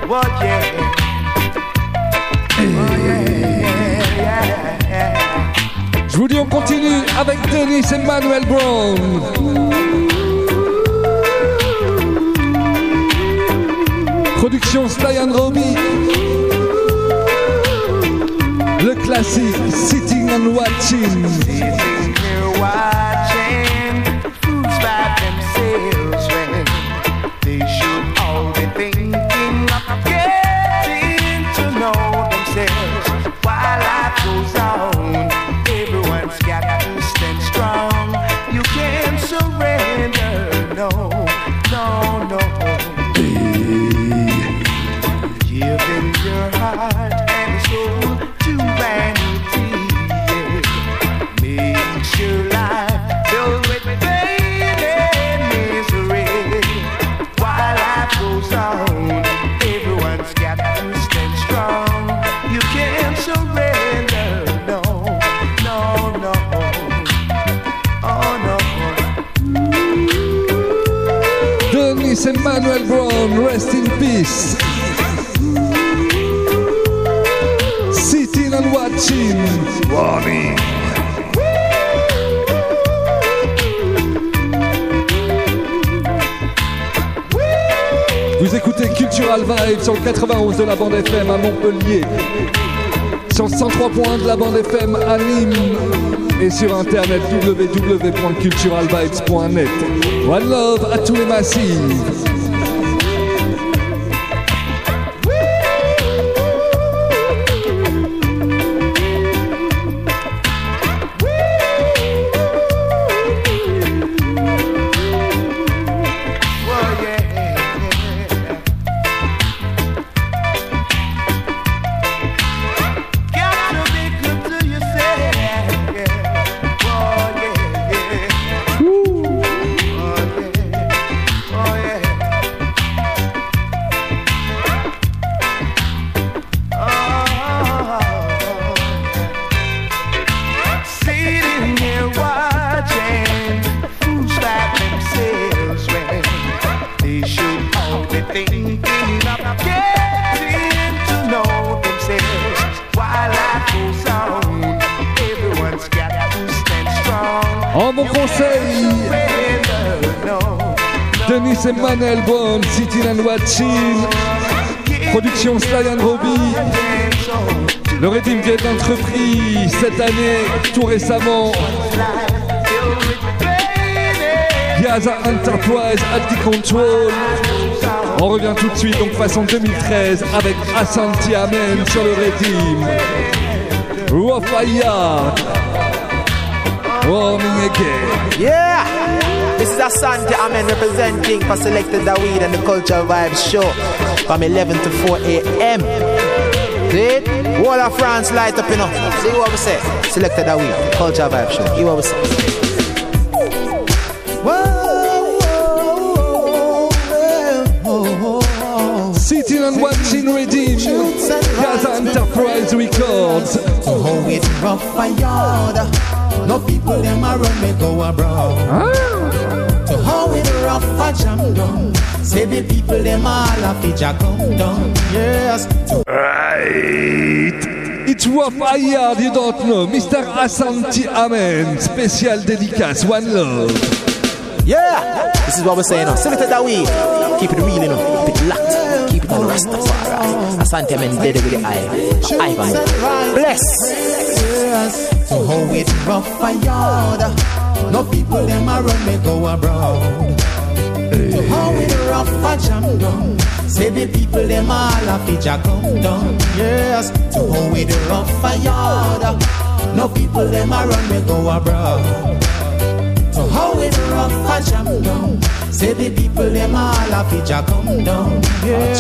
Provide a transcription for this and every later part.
Oh yeah. Je vous dis on continue avec Dennis et Manuel Brown. Production Sly and Robbie. Le classique Sitting and Watching. Sitting here watching fools by themselves when they should all be thinking of getting to know themselves. While life goes on, everyone's got to stand strong. You can't surrender, no, no, no. Giving your heart and soul to vanity, yeah. Makes your life filled with pain and misery. While life goes on, everyone's got to stand strong. You can't surrender, no, no, no. Oh no. Dennis and Manuel Brown, rest in peace. Sitting and watching. Warning. Vous écoutez Cultural Vibes sur le 91 de la bande FM à Montpellier, sur le 103.1 de la bande FM à Nîmes et sur internet www.culturalvibes.net. One love à tous les massifs. En bon conseil, Dennis et Manuel Brown, Sitting and Watching, production Sly and Robbie. Le rythme qui est entrepris cette année, tout récemment. Gaza Enterprise at the Control. On revient tout de suite, donc façon 2013, avec Asante Amen sur le rythme. Rafaya. Warming again. Yeah! This is Asante Amen representing for Selected Daweed and the Cultural Vibes show from 11 to 4 a.m. See? Wall of France light up, you know. See what we say? Selected Daweed, Cultural Vibes show. Hear what we say? Sitting and watching Redeem, Gaza Enterprise Records. Oh, it's rough for yard. No people them a run me go abroad. To how it rough for jam down. Say the people them all have to jack come down. Yes. Right. It's rough yard, you don't know. Mr. Asante Amen, special dédicace, one love. Yeah, this is what we're saying now. Selected Daweed. Keep it real, you know. Keep it locked. Keep it on the Rastafari. Asante Amen dead with the eye. Ivan. Bless. So how it rough for yard. No people them a run me go abroad. So how it rough for jam down. Say the people them all have to jack come down. Yes. So how it rough for yard. No people them a run me go abroad. So how it rough for jam down. Say the people them all have to jack come down. Yes.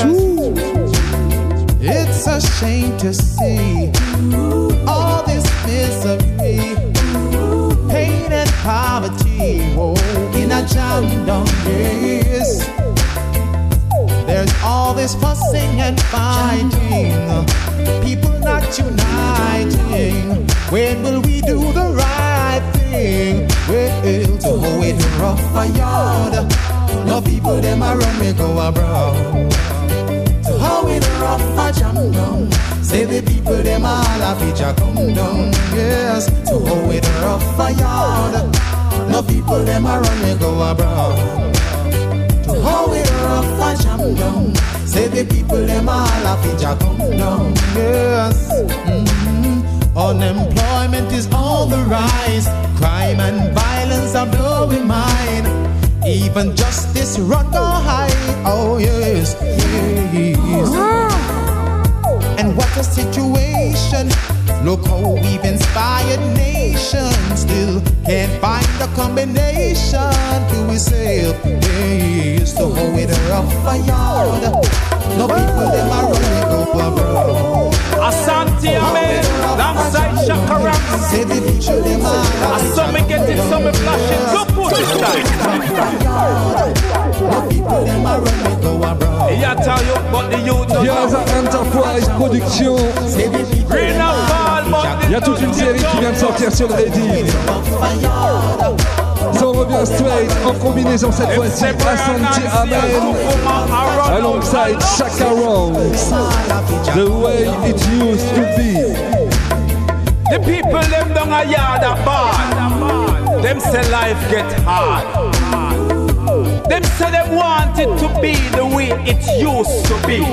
It's a shame to see all this misery, pain and poverty, in a jam down days. There's all this fussing and fighting, people not uniting. When will we do the right thing? Well, to how it rough for yard. No people them a run me go abroad. To how it the people them all have feature come down. Yes, to how it rough a yard. No people them a run me go abroad. To how it rough a jam down. Say the people them all have feature come down. Yes. Unemployment is on the rise. Crime and violence are blowing mine. Even justice run go high. Oh yes, yes. And what a situation. Look how we've inspired nations. Still can't find a combination to we sail. Yes, so how it rough a yard. No people them are running go abroad. Asante Amen, alongside Shaka Ranks. Say the people them are. Some me get it, some me flash it. Go put it down. No people them are running go abroad. I tell you, but the youth don't Yaza Enterprise Production. Green and Ball, but Il y a toute une série qui vient de sortir sur le Reddit. Ça revient straight en combinaison cette fois-ci. Asante Amen alongside Shaka Ranks. The way it used to be. the people them down a yard a bad. Them say life get hard. Them say them want it to be the way it used to be.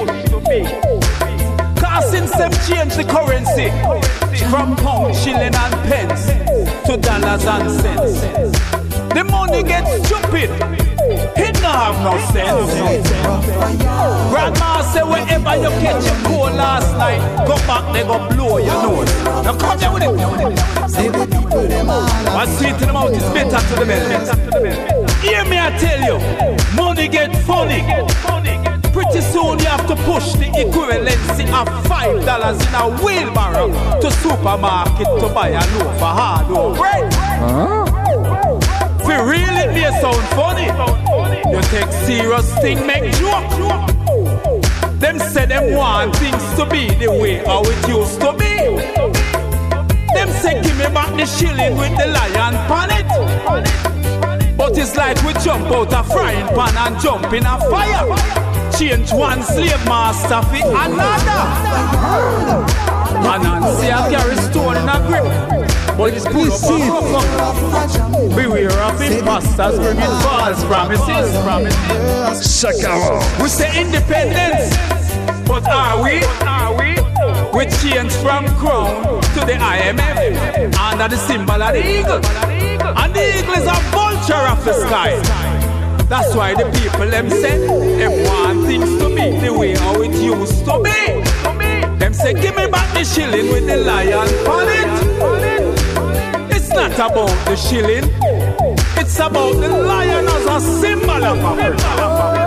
Cause since them change the currency from pound, shilling and pence to dollars and cents, the money gets stupid. It don't have no sense. Grandma say wherever you catch your cold last night, go back, they go blow your nose. Now come here with it. What's sweet to the mouth is bitter to the belly. Hear me, I tell you, money get funny. Pretty soon you have to push the equivalency of $5 in a wheelbarrow to supermarket to buy a loaf of hard bread. If you really may sound funny, you take serious thing, make joke. Them say them want things to be the way how it used to be. Them say give me back the shilling with the lion pan it. But it's like we jump out a frying pan and jump in a fire. Change one slave master for another. And Nancy I carry stone in a grip. But it's pull up. Beware of imposters bringing false promises. Shaka. We say independence, but are we? We change from crown to the IMF under the symbol of the eagle. And the eagle is a vulture of the sky. That's why the people them say them want things to be the way how it used to be. Them say give me back the shilling with the lion on it. It's not about the shilling, it's about the lion as a symbol of Africa.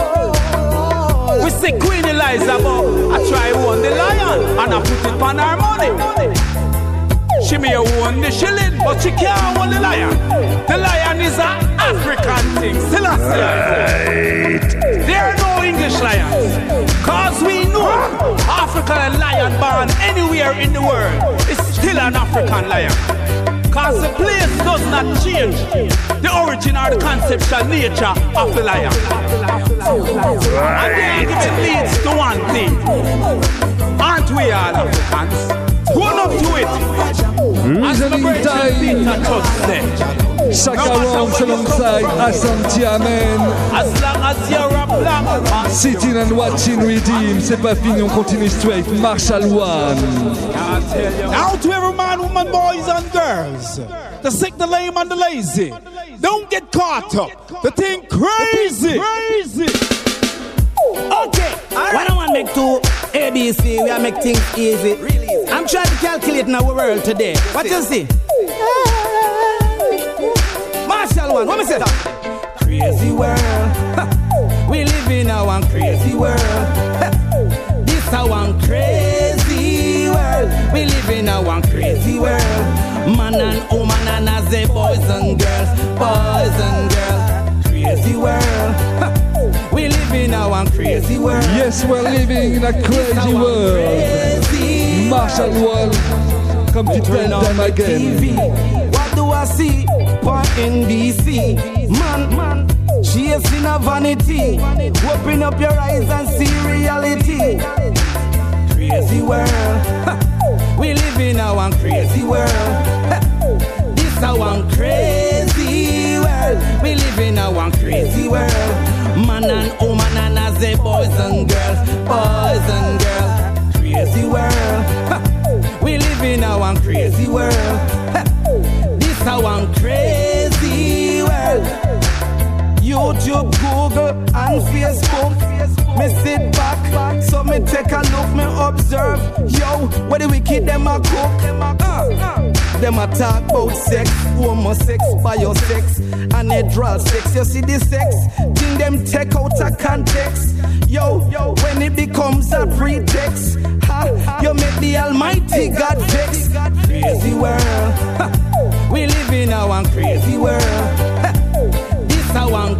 We see Queen Eliza, but I try to own the lion and I put it on her money. She may own the shilling, but she can't own the lion. The lion is an African thing. Still right. There are no English lions. Cause we know African lion born anywhere in the world is still an African lion. Cause the place does not change the origin or the conceptual nature of the lion. And the argument leads to one thing. Aren't we all Africans? Run up to it. As the virgin Peter just said. Shaka Ranks alongside Asante Amen. As long as you're a black man. Sitting and watching Redeem. C'est pas fini, on continue straight. Marshall One. Out to every man, woman, boys and girls. The sick, the lame and the lazy. Don't get caught up. The thing crazy. Okay, why don't I make two ABC? We are make things easy. I'm trying to calculate in our world today. What you see? Marshall One, what me say? Crazy world. We live in a one crazy world. This a one crazy world. We live in a one crazy world. Man and woman and as they boys and girls. Crazy world. We live in a one crazy world. Yes, we're living in a crazy world. Marshall One, come to tell them again. TV. What do I see? On NBC. Man, chasing a vanity. Open up your eyes and see reality. crazy world. We live in a one crazy world. This a one crazy world. We live in a one crazy world. Man and woman and as a boys and girls, boys and girls. Crazy world. We live in a one crazy world. This a one crazy world. YouTube, Google and Facebook. Me sit back, so me take a look, me observe. Yo, what the wicked them a cook? Them a talk about sex, homo sex, biosex, and natural sex. You see the sex, thing them take out of context. Yo, when it becomes a pretext, you make the Almighty God vex. Crazy world, we live in a one crazy world. This a one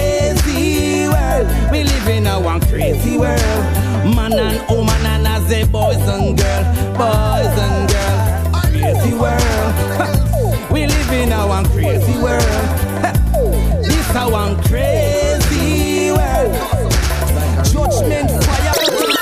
crazy world. We live in a one crazy world. Man and woman and as a boys and girls, boys and girls. Crazy world. We live in a one crazy world. This a one crazy world. Judgment fire.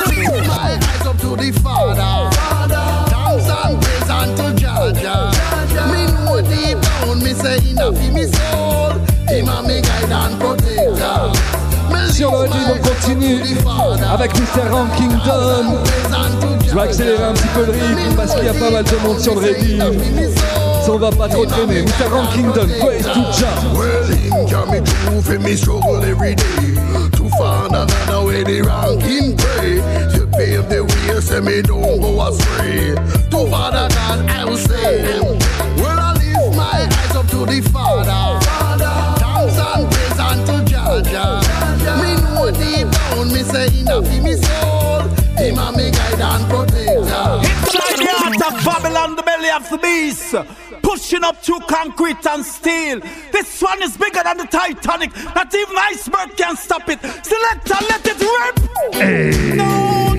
My eyes up to the Father. Thanks and praise unto Jah. Me know deep down, me say enough in me soul. Him a me guide and protector. Sur le rythme, on continue avec Mr. Rankington. Je vais accélérer un petit peu le rythme parce qu'il y a pas mal de monde sur le rythme. Ça on va pas trop traîner. Mr. Rankington, praise to Jah. Well, him can me true for me struggle every day. To find another way the ranking pray. You pave the way, say me don't go astray. To Father God, I will say, well, I lift my eyes up to the Father. Thanks and praise unto Jah. Me know deep down, me say enough in me soul. Him a me guide and protector. Inside the heart of Babylon, the belly of the beast, pushing up through concrete and steel. This one is bigger than the Titanic. Not even iceberg can stop it. Select and let it rip. Hey. No.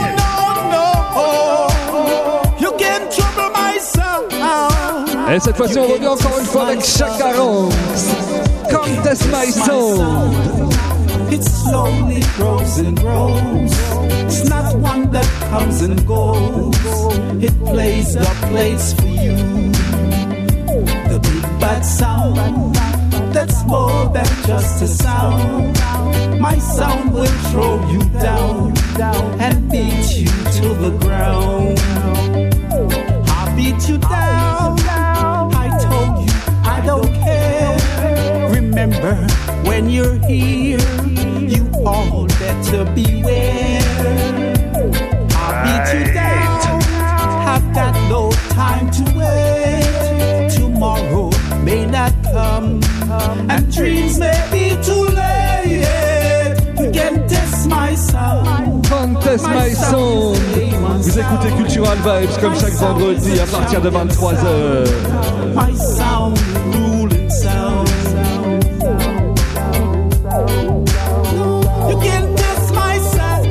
You can trouble my sound. Et cette fois-ci, on revient encore une fois avec Chaka Ranks. Contest my sound. It slowly grows and grows. It's not one that comes and goes. It plays the place for you. The big bad sound that's more than just a sound. My sound will throw you down and beat you to the ground. I'll beat you down. I told you I don't care. Remember, when you're here, you all better beware. I'll beat you down. I've got no time to wait. Tomorrow may not come, and dreams may be too late. You can test my sound. Contest my sound. Vous écoutez Cultural Vibes comme chaque vendredi à partir de 23h. My sound, ruling sound. You can test my sound.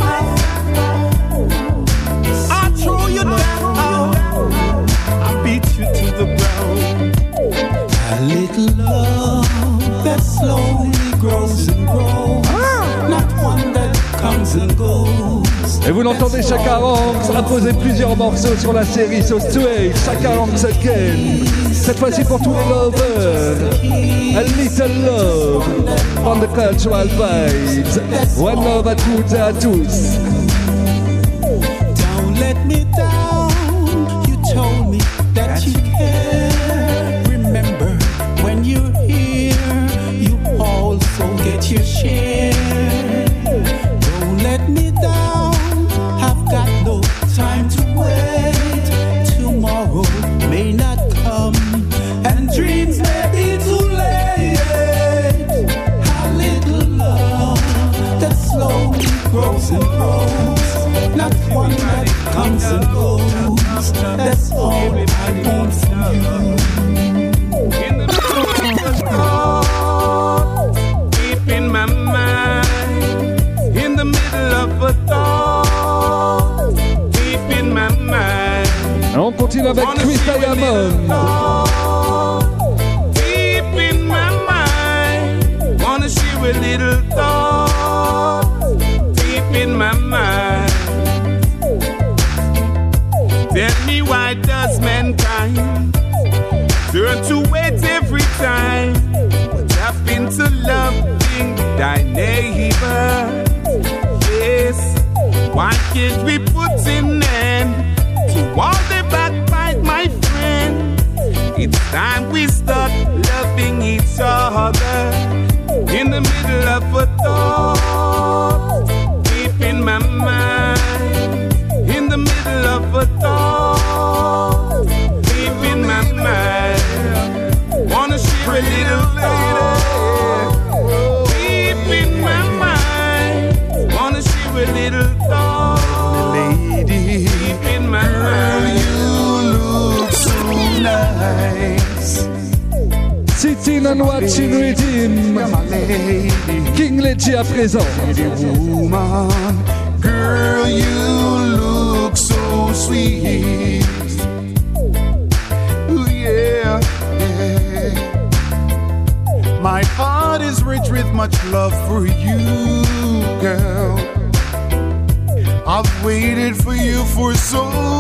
I throw you down. I beat you to the ground. A little love that slowly grows and grows. Not one that comes and goes. Et vous l'entendez, Chaka Ranks a posé plusieurs morceaux sur la série So Straight, Chaka Ranks Again. Cette fois-ci pour tous les lovers. A little love from the Cultural Vibes. One love à toutes et à tous. Don't let me down. You told me that you care. Remember, when you're here, you also get your share. Don't let me down. I've got no time to wait. Tomorrow may not come, and dreams may be too late. A little love that slowly grows and grows. Not one that comes and goes. That's all I want from you. Deep in my mind, in the middle of a thought. Deep in my mind. On continue avec Chris Diamond. Deep in my mind, wanna share a little thought. Deep in my mind, why does mankind turn to hate every time? What happened to loving thy neighbor? Yes, why can't we put an end to all the backbite, my friend? It's time we start loving each other. In the middle of a thought, deep in my mind. In the middle of a thought, deep in my mind. Wanna share a little lady, deep in my mind. Wanna share a little thought, lady, deep in my mind. You look so nice. Sitting and watching with him. King Leggy à présent. Woman, girl, you look so sweet. Ooh, yeah, yeah. My heart is rich with much love for you, girl. I've waited for you for so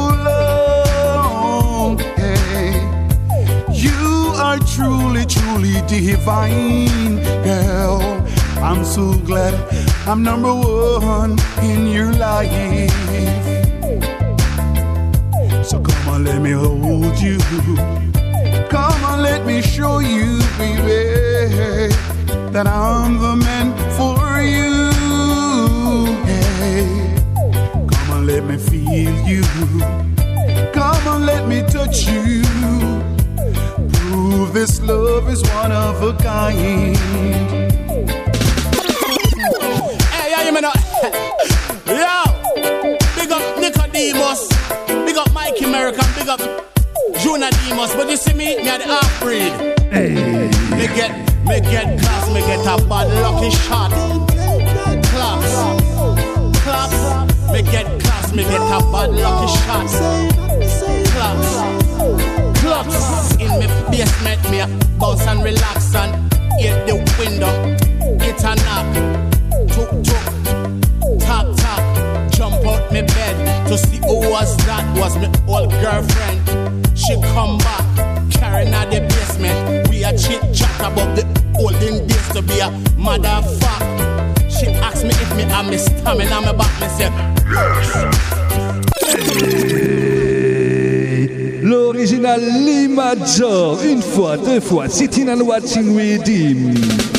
long. Hey. You are truly, truly divine, girl. I'm so glad I'm number one in your life. So come on, let me hold you. Come on, let me show you, baby, that I'm the man for you. Hey, come on, let me feel you. Come on, let me touch you. Prove this love is one of a kind. Hey, yeah, you mean yo, big up Nicodemus, big up Mikey American, big up Juna Demus. But you see me at the half-breed. Hey. Me get class, me get a bad lucky shot. Claps, claps. Me get class, me get a bad lucky shot. Claps, claps. In me basement, me bounce and relax and hit the window. It's a knock, tuk tuk, tap tap. Jump out me bed to see who was that. Was my old girlfriend. She come back, carrying out the basement. We a chit chat about the olden days to be a motherfucker. She asked me if me have me stamina, me back me say yes. L'original Lee Major, une fois, deux fois, sitting and watching with him.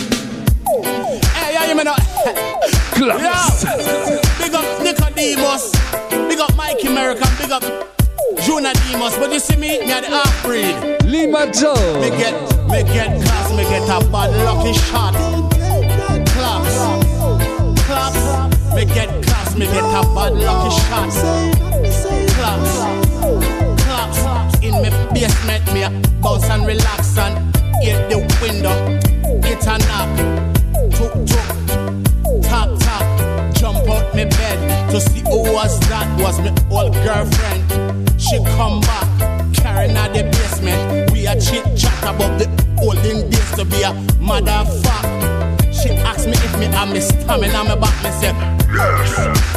Hey, yeah, you mean Claps. Yeah. Big up Nicodemus, big up Mikey American, big up Juna Demus. But you see me at the half-breed. Lee Major. Me get class, me get a bad lucky shot. Claps, claps. Me get class, me get a bad lucky shot. Claps, claps. In me basement, me bounce and relax and hit the window. It's a knock, tuk tuk, tap tap. Jump out me bed to see who was that. Was my old girlfriend. She come back, carrying out the basement. We a chit chat about the olden days to be a motherfucker. She asked me if me have me stamina, me back me say yes.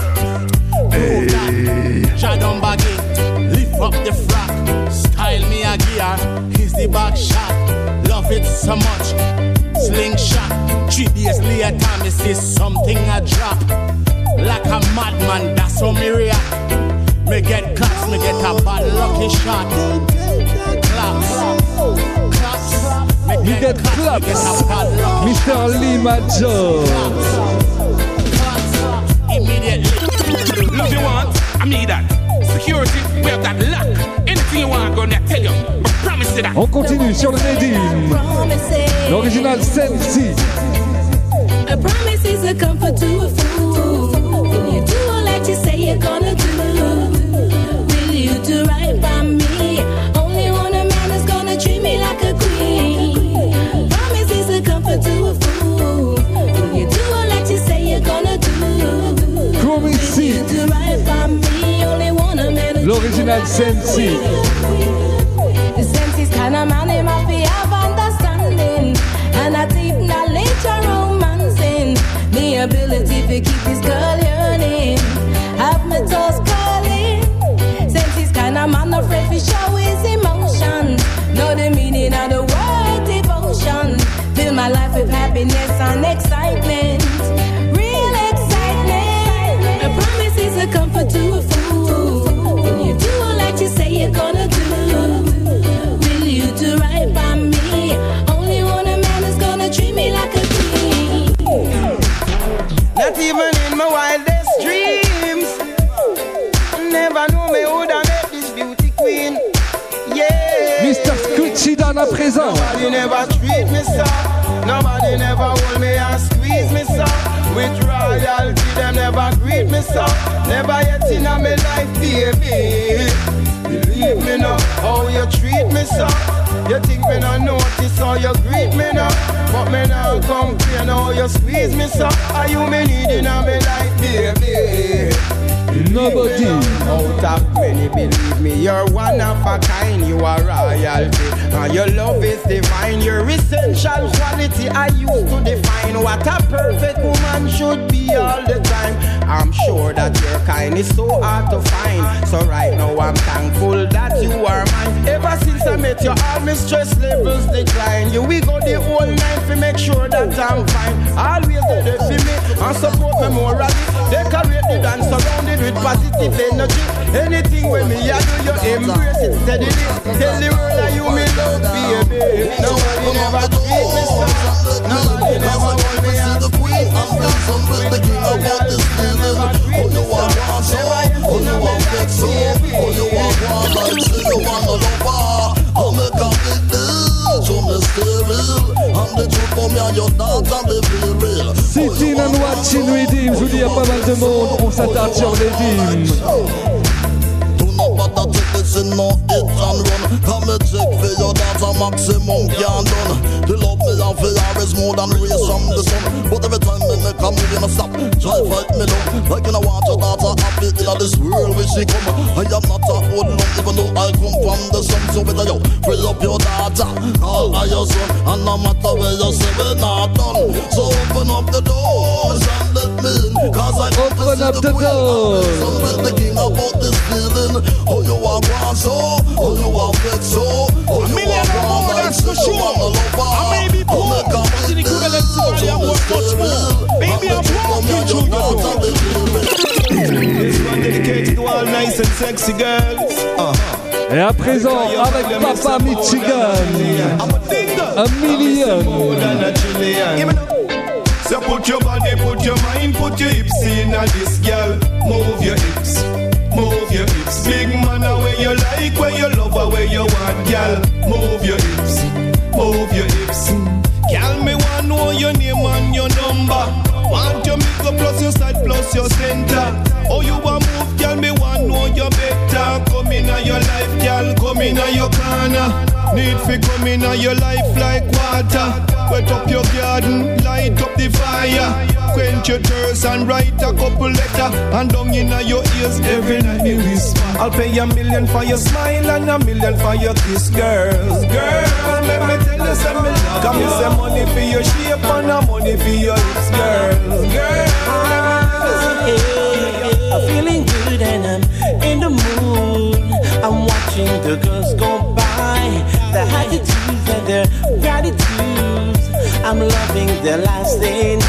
Hey. Jadon baggy, lift up the frack, style me a gear. Here's the back shot, love it so much. Slingshot, 3 days later me see something a drop. Like a madman, that's how me react. Me get claps, me get a bad lucky shot. Claps, claps. You get claps, Mr. Lee Major. Claps, immediately. Love you want, I need that. Security, we have that luck. Anything you want, gonna tell you. I promise you that. On continue sur le Redeem. L'original Sensi. A promise is a comfort to a fool. Will you do all that you say you're gonna do? Will you do right by me? Only one a man is gonna treat me like a queen. Promise is a comfort to a fool. Will you do all that you say you're gonna do? Promise. Will you do right by me? Only one a man is l'original Sensi. The Sensi's kind of man, him have to have understanding and a deep knowledge of romancing. The ability to keep this girl yearning, have my toes curling. Sensi's kind of man, afraid show is emotion. Know the meaning of the word devotion. Fill my life with happiness and excitement. Real excitement. A promise is a comfort to a fool. When you do like you say you're gonna do. Will you do right by me? Only want a man that's gonna treat me like a queen. Not even in my wildest dreams. Never know me would have met this beauty queen. Yeah. Mr. Scoochie Dan à présent. Nobody never treat me so. Nobody never hold me and squeeze me so. With royalty, them never greet me so. Never yet in my life, baby. Believe me now, how you treat me so. You think me not notice how you greet me now. But me now complain how you squeeze me so. Are you me needing a me life, baby? Nobody. Out of many, believe me, you're one of a kind. You are royalty, and your love is divine. Your essential quality I used to define what a perfect woman should be all the time. I'm sure that your kind is so hard to find. So right now I'm thankful that you are mine. Ever since I met you, all my stress levels decline. You we go the whole night to make sure that I'm fine. Always there for me and support me morally. Decorate the dance surrounded with positive energy. Anything when me I do, you embrace it steadily. Tell the world that you me love, baby. Nobody never treat me so. Nobody never hold me and squeeze me so. The king about this feeling. Oh, you want one so. Oh, you want flex so. Oh, you want one like say you want a lover. I'll make a big deal. So me stay real. I'm the truth for me and your dance and they feel real. Sitting and watching redeem. Je vous dis, il y a pas mal de monde. On s'attarde sur les dîmes. But I take this in no hit and run. Come and check for your dance a maximum can done. The love me and for is more than rays from the sun. But every time me make a move you no stop. Try fight me down. Like you know want your daughter happy in this world where she come. I am not a old love even though I come from the sun. So better you free up your daughter. All of your son. And no matter where you say we're not done. So open up the doors and let me in. Cause I open up the doors. I'm with the king about this feeling. Oh, you are one so, oh, you are flex so, oh, you are one like so, you are a lover. I may be poor, but in the equivalent to I work much more. Baby, I'm walking through the door. This one dedicated to all nice and sexy girls. Et à présent, avec Papa Michigan, a million. So put your body, put your mind, put your hips in this girl. Move your hips. Move your hips, big man, where you like, where you love, where you want, gal. Move your hips, move your hips. Gal, me want know your name and your number. Want your makeup plus your side plus your center. Oh, you want move, gal, me want know you better. Come in your life, gal, come in your corner. Need fi come in your life like water. Wet up your garden, light up the fire. Quench your thirst and write a couple letters. And down in your ears every night me whisper. I'll pay $1 million for your smile and $1 million for your kiss, girls. Girls, let me tell you something. Come and say money for your shape and money for your hips, girls. Girls, I'm feeling good and I'm in the mood. I'm watching the girls go by. Their attitudes and their gratitudes. I'm loving their lifestyle.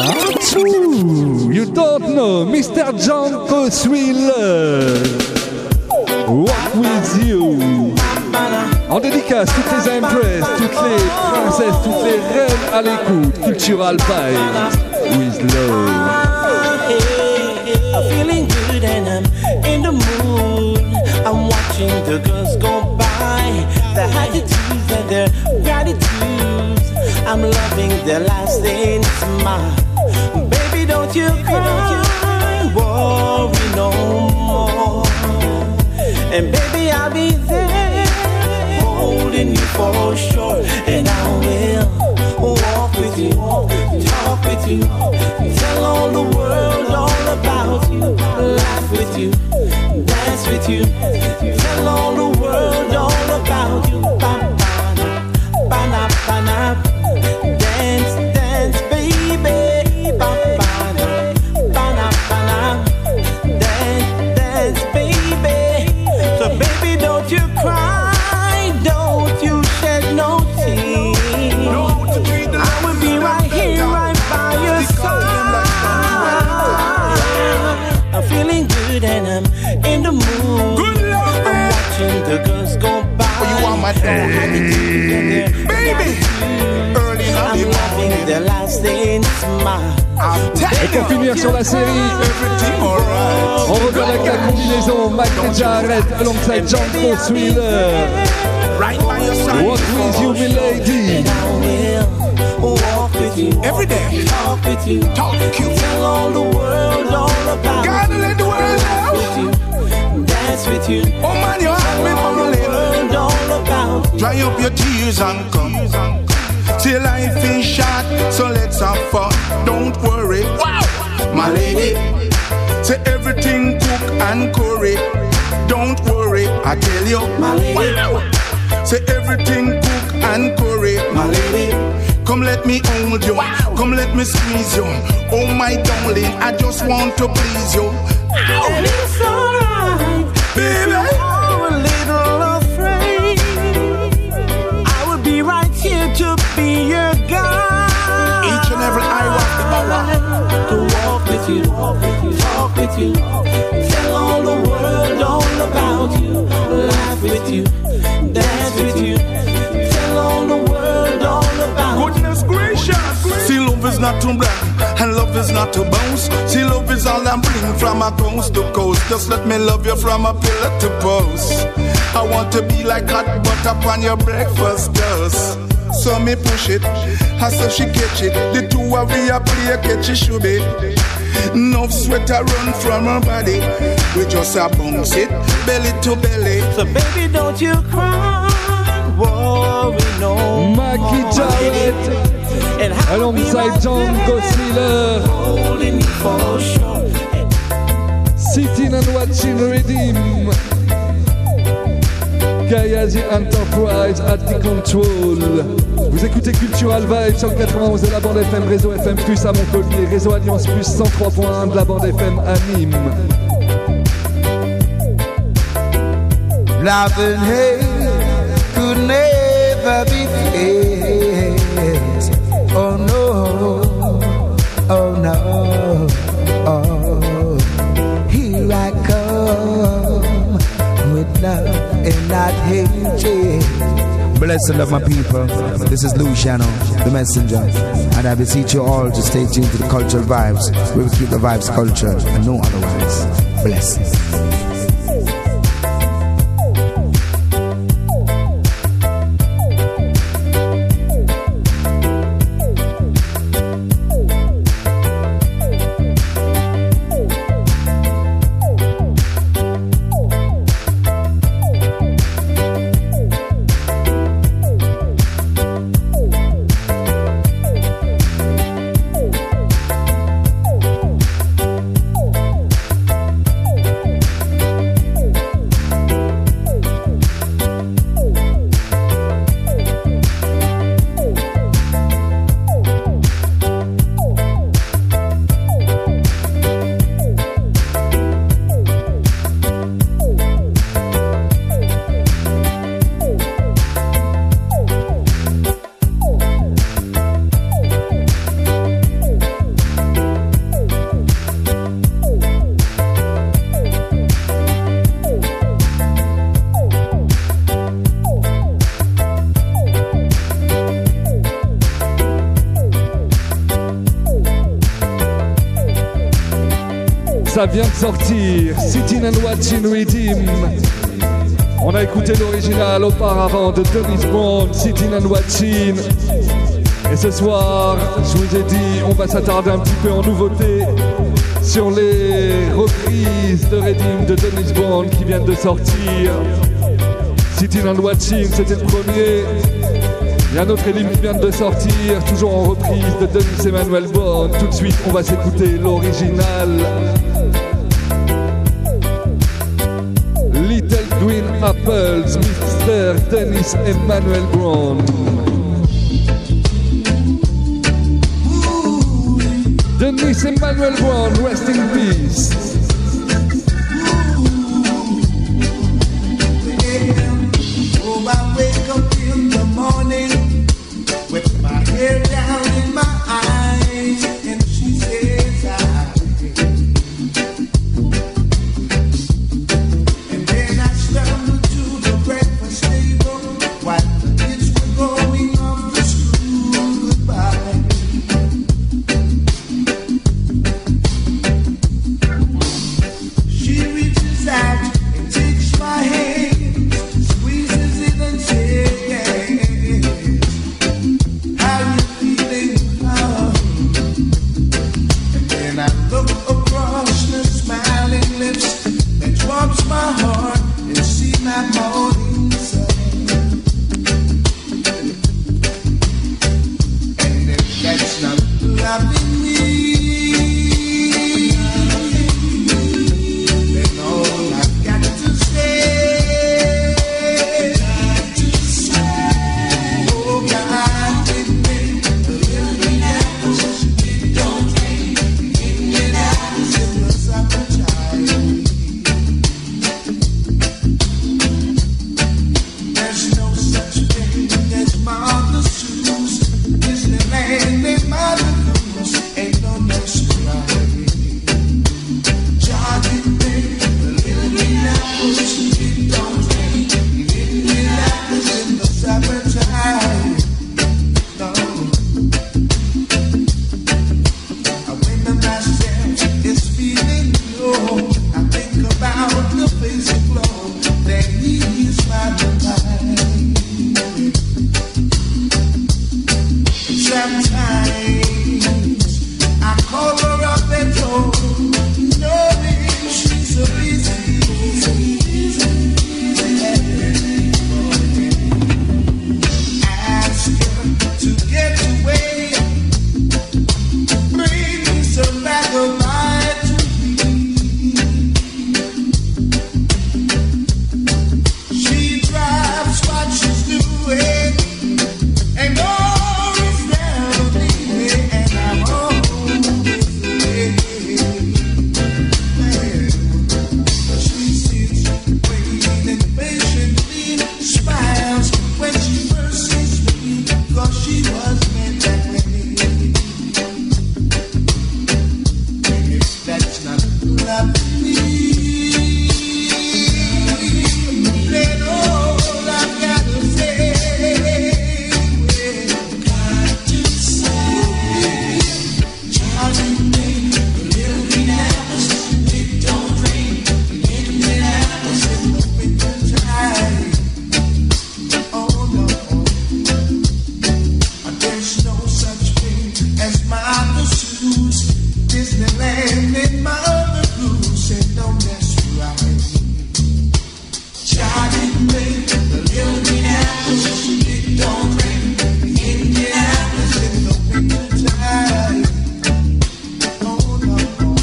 You don't know, Mr. Janko Thriller. Walk with you. En dédicace, toutes les empresses, toutes les princesses, toutes les reines à l'écoute. Cultural Vibes with love. I'm feeling good and I'm in the mood. I'm watching the girls go by. Their attitudes and their gratitudes. I'm loving their lifestyle smile. Baby, don't you cry, worry no more. And baby, I'll be there, holding you for sure. And I will walk with you, talk with you, tell all the world all about you, laugh with you, dance with you, tell all the world all about you. Ba-na, dance, dance, baby. Ba-na, dance, dance, baby. So baby, don't you cry. Baby, early I'm loving the last day smile. Et pour finir sur la série, on revient avec la combinaison Mac et Jarrett alongside John Wheeler. Walk with you, milady. Walk with you every day. Talk with you. Talk with you. Tell all the world all about. Gotta let the world know. With you. Dance with you. Oh man, you have me falling. All about. Dry up your tears and come. Till life is short, so let's have fun. Don't worry, wow, my lady. Say everything cook and curry. Don't worry, I tell you, my lady. Wow. Say everything cook and curry, my lady. Come let me hold you, wow. Come let me squeeze you. Oh my darling, I just want to please you. Ow. And it's alright, baby. You're a little afraid. I will be right here to be your guide. Each and every hour of the hour. To walk with you, talk with you, tell all the world all about you. Laugh with you, dance with you, tell all the world all about. Goodness gracious. See, love is not too black, and love is not to bounce. See, love is all I'm bringing from a coast to coast. Just let me love you from a pillar to post. I want to be like hot butter upon your breakfast dust. So me push it, as if she catch it. The two of we a play catch it should be. Enough sweat a run from her body. We just a bounce it, belly to belly. So baby, don't you cry, worry no. Mackie Jarrett alongside John Wheeler. Holding you for sure. Sitting and watching Redeem. Kayazi Enterprise at the control. Vous écoutez Cultural Vibe sur le 91 de la bande FM, réseau FM Plus à Montpellier, réseau Alliance Plus 103.1 de la bande FM à Nîmes. Love and hate could never be faced. Oh no, oh no, oh. Here I come with love and not hatred. Blessing of my people, this is Luciano, the messenger, and I beseech you all to stay tuned to the cultural vibes. We will keep the vibes culture and no otherwise. Blessings. Ça vient de sortir, Sitting and Watching Redeem. On a écouté l'original auparavant de Dennis Brown, Sitting and Watching. Et ce soir, je vous ai dit, on va s'attarder un petit peu en nouveauté sur les reprises de Redeem de Dennis Brown qui viennent de sortir. Sitting and Watching, c'était le premier. Il y a un autre Redeem qui vient de sortir, toujours en reprise de Dennis Emmanuel Brown. Tout de suite, on va s'écouter l'original. Little Green Apples, Mr. Dennis Emmanuel Brown. Dennis Emmanuel Brown, rest in peace. Oh, I wake up in the morning with my hair down in my eyes, and she says and then I stumble to the breakfast table while Disneyland in my other blue said, don't mess right. Johnny made the little Minneapolis, it don't rain. Indianapolis in the winter time. Oh no,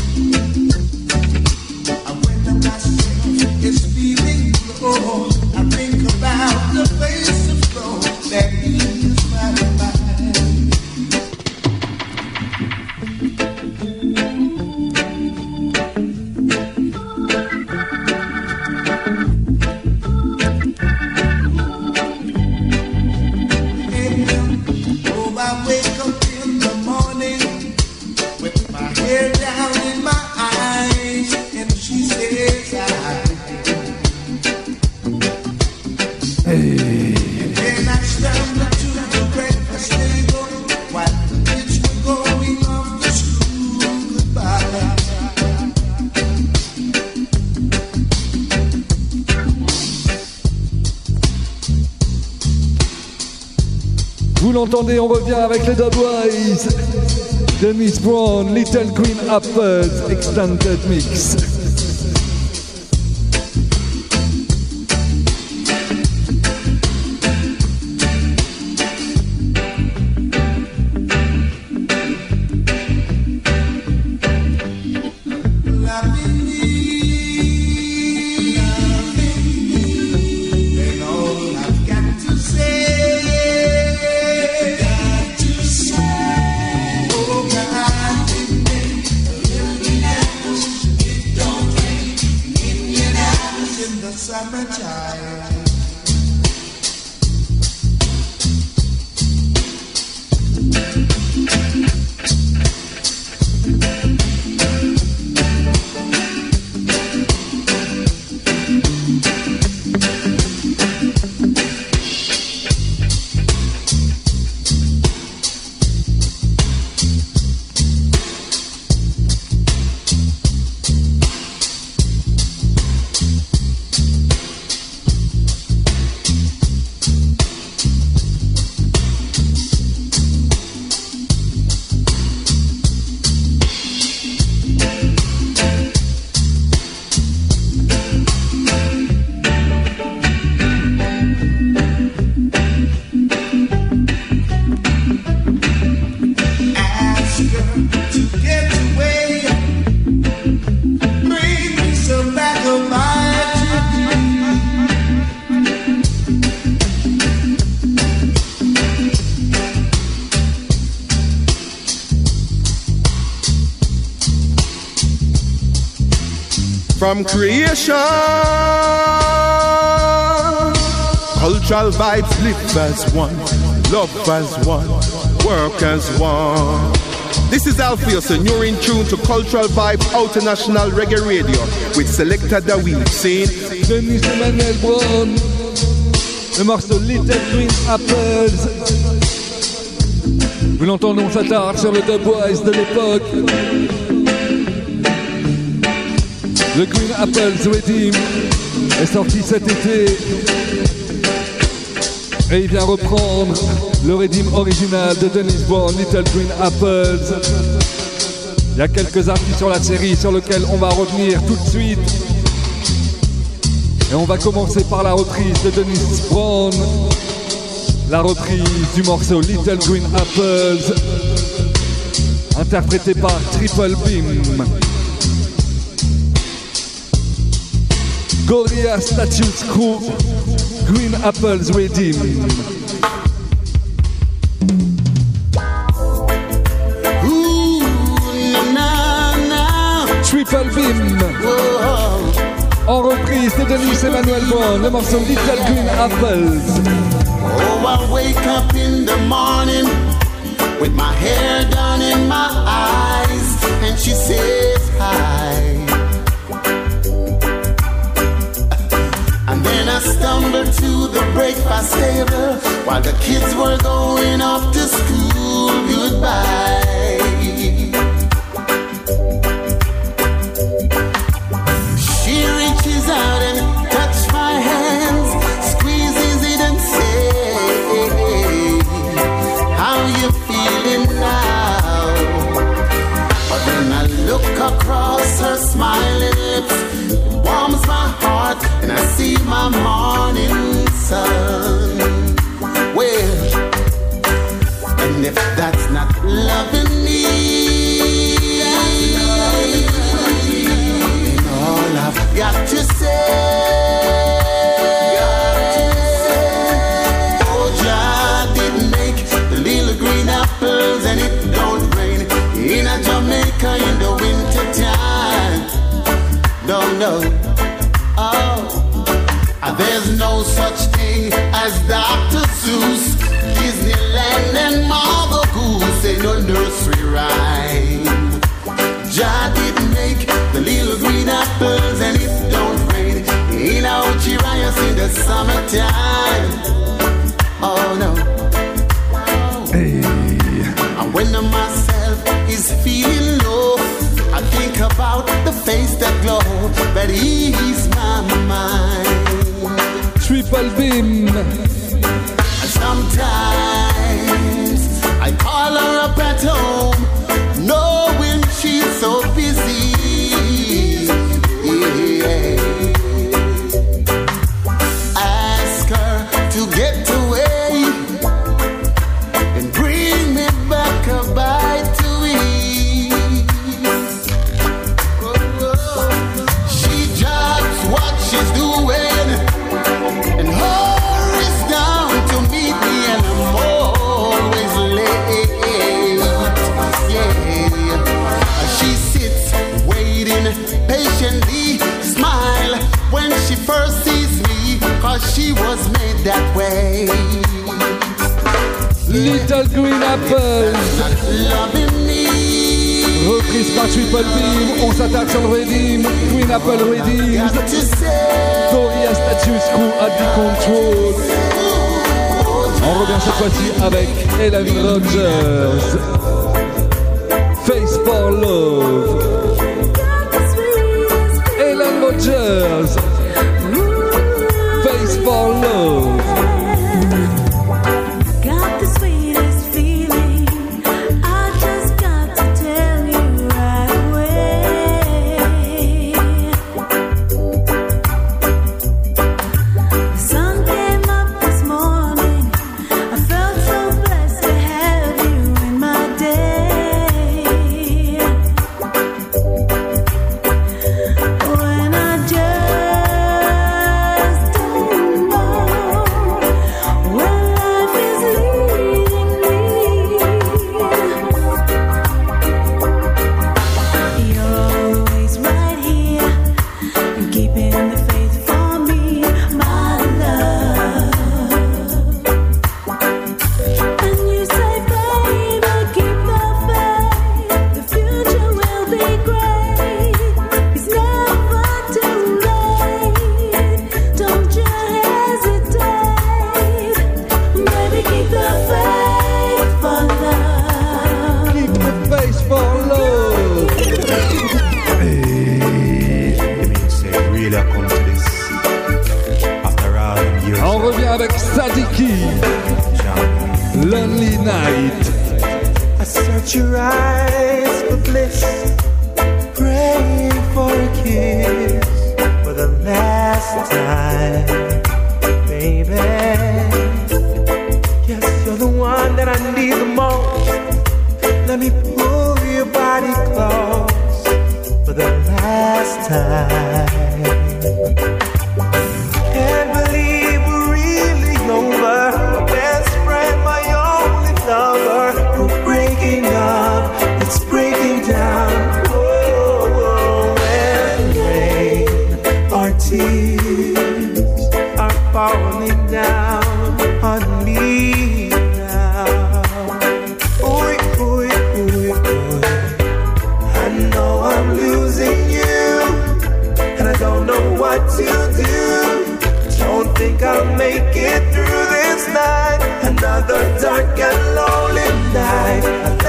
when I'm myself is feeling low, I think about the face of flow that is my mind. Vous l'entendez, on revient avec les Dubwise. Dennis Brown, Little Green Apples, Extended Mix. From creation, cultural vibes live as one, love as one, work as one. This is Alpheus and you're in tune to Cultural Vibes International Reggae Radio with Selecta Dawid saying Dennis Emmanuel Brown, le morceau Little Green Apples. Vous l'entendez, on s'attarde sur le Dubwise de l'époque. Le Green Apples Redeem est sorti cet été et il vient reprendre le Redeem original de Dennis Brown, Little Green Apples. Il y a quelques artistes sur la série sur lesquels on va revenir tout de suite. Et on va commencer par la reprise de Dennis Brown, la reprise du morceau Little Green Apples, interprété par Triple Beam. Gorilla Statues Crew, Green Apples Redeem. Triple Beam. En reprise de Dennis Emmanuel Brown, le morceau Little Green Apples. Oh, I wake up in the morning with my hair down in my eyes, and she says hi. And then I stumble to the breakfast table while the kids were going off to school. Goodbye. She reaches out and touches my hands, squeezes it and says, how you feeling now? But then I morning sun. Well, and if that's not loving me, then all I've got to say. And it don't rain in a Jamaica in the winter time. No, oh, there's no such thing as Dr. Seuss, Disneyland and Marvel Goose, ain't no nursery rhyme. Jah did make the little green apples and it don't rain in a Ochirayas in the summertime. Oh no. When myself is feeling low, I think about the face that glow, that ease my mind. Triple Beam. Sometimes I call her up at home, knowing she's so busy. Yeah. Ask her to get away. A bite to eat. She just what she's doing and hurries down to meet me, and I'm always late. Yeah, she sits waiting patiently, smile when she first sees me, 'cause she was made that way. Little Green Apple. Reprise par Triple Beam. On s'attaque sur le Redeem. Green Apple Redeem. Doria Status Quo at the control. On revient cette fois-ci avec Ellen Rogers. Face for Love. Ellen Rogers. Face for Love. Lonely Night. I search your eyes for bliss, praying for a kiss for the last time, baby. Yes, you're the one that I need the most. Let me pull your body close for the last time. Can't believe we're really over. My best friend, my only lover. We're breaking up, it's breaking down. Oh, and rain, our tears are falling down on me now. Ooh, ooh, ooh, ooh. I know I'm losing you, and I don't know what to do. Don't think I'll make it through this night. Another dark and lonely night.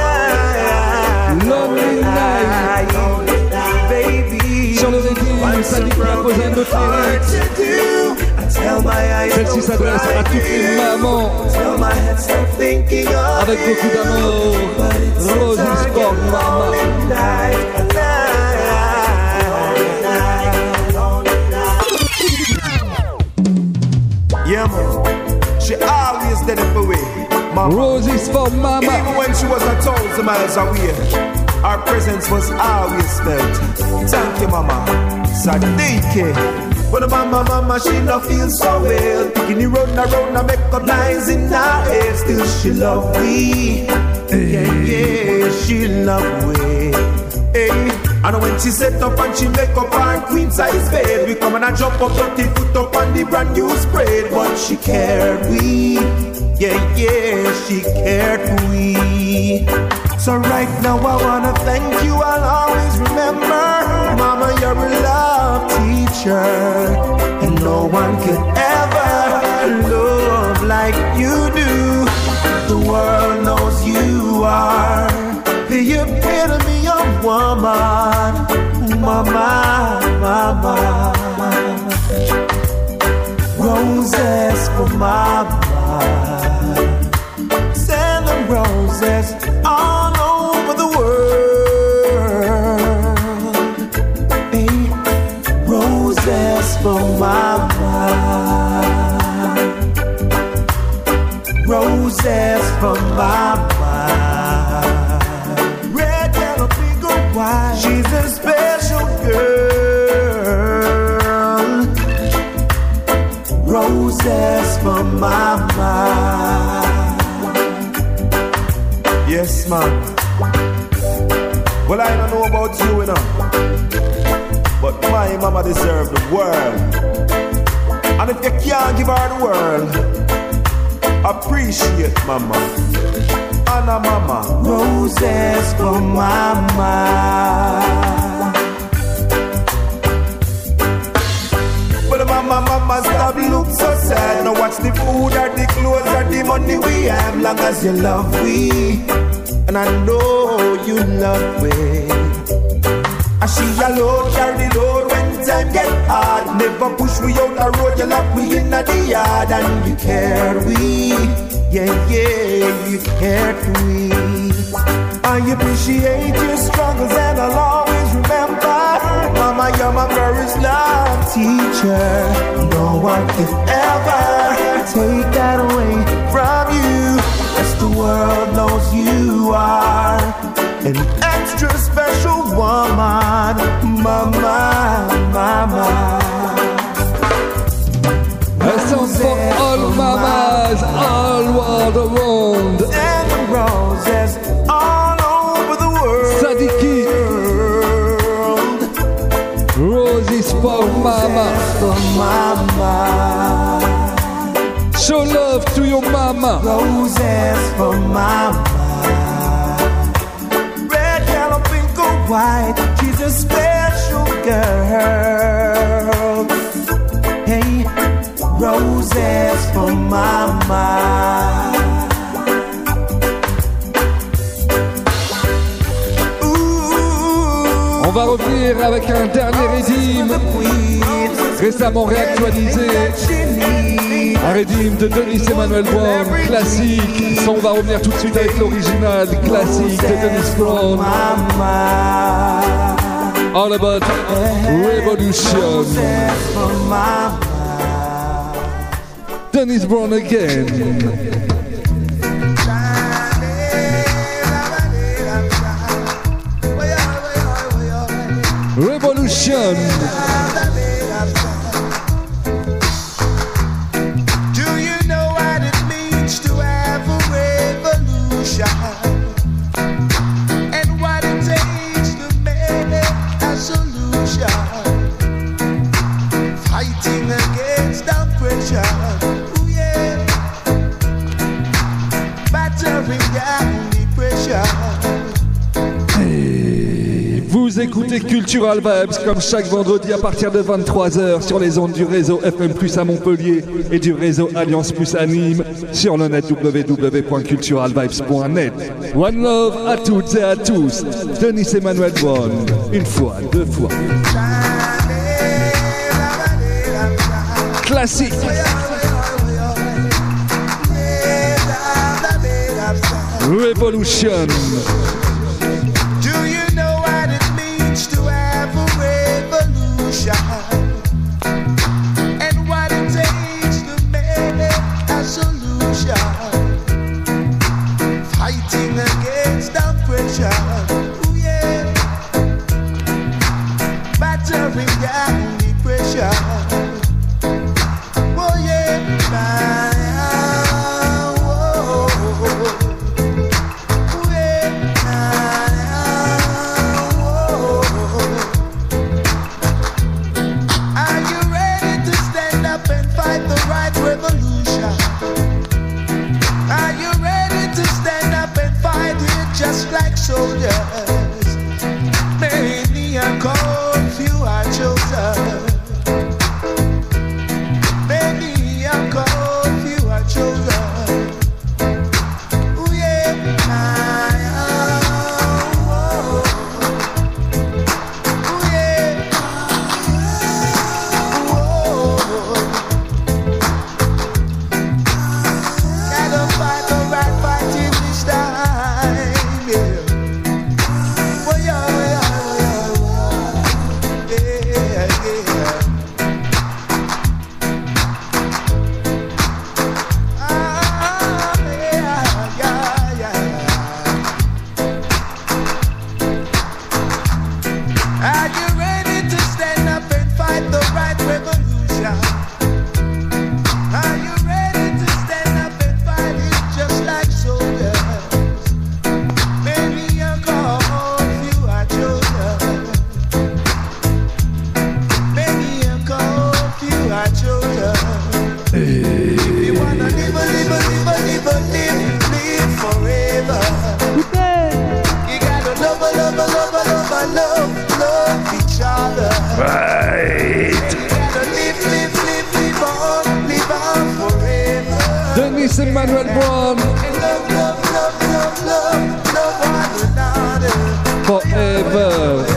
Lonely night. Baby. Sur le rythme, ça dit qu'il a posé un autre lyrique. Celle-ci s'adresse à toutes les mamans avec beaucoup d'amour. Rose Sport Mama. mama. Roses for mama. Even when she was 1,000 miles away, our presence was always felt. Thank you, mama. Sadike. But mama, she not feel so well. Picking the road around and make up lines in her head. Still she love me. Yeah, she love me. Hey. And when she set up and she make up her queen size bed, we come and I jump up 30 foot up on the brand new spread. But she cared we. Yeah, she cared for we. So right now I wanna thank you. I'll always remember, mama, you're a love teacher, and no one could ever love like you do. The world knows you are the epitome of woman, mama. Roses for mama. Send them roses all over the world. Hey, roses for mama. Roses for mama. Red, yellow, pink, or white. She's a special girl. Roses for mama. Yes, man. Well, I don't know about you, you know, but my mama deserves the world. And if you can't give her the world, appreciate mama. Anna mama. Roses for mama. But mama, stop look so sad. Now watch the food or the clothes or the money we have, long as you love we. And I know you love me. And she alone carry the load when time get hard. Never push we out the road, you lock me in the yard. And you care we. Yeah, you care for me. I appreciate your struggles and I'll always remember, mama, you're my first love teacher. No one can ever take that away from you. Yes, the world knows you are an extra special woman, mama. A song for all mamas all around. And the roses all over the world. Sadiki. Roses for mama. For mama. Show love to your mama. Roses for mama. Red, yellow, pink, or white. She's a special girl. Hey, roses for mama. On va revenir avec un dernier redeem récemment réactualisé. Un redeem de Dennis Emmanuel Brown, classique. Ça, on va revenir tout de suite avec l'original classique de Dennis Brown. All About Revolution. Dennis Brown again. Revolution. Do you know what it means to have a revolution? And what it takes to make a solution? Fighting against oppression. Ooh, yeah. Battering down depression. Vous écoutez Cultural Vibes comme chaque vendredi à partir de 23h sur les ondes du réseau FM Plus à Montpellier et du réseau Alliance Plus à Nîmes sur le net www.culturalvibes.net. One love à toutes et à tous. Denis Emmanuel Brown. Une fois, deux fois. Classique. Revolution. To have a revolution and what it takes to make a solution. called, few are chosen. Many are called, few are chosen. Ooh, yeah, ooh, yeah. Gotta fight the right fight in this time, yeah. Oh, yeah, yeah, yeah. Ah, yeah, yeah. Are you ready to stand up and fight the right revolution? Are you ready to stand up and fight it just like soldiers? Many are called, few are chosen. Many are called, few are chosen. If you wanna live forever, you gotta love each other. Right. You gotta live on forever. Dennis Emmanuel Brown. And love one another. Forever.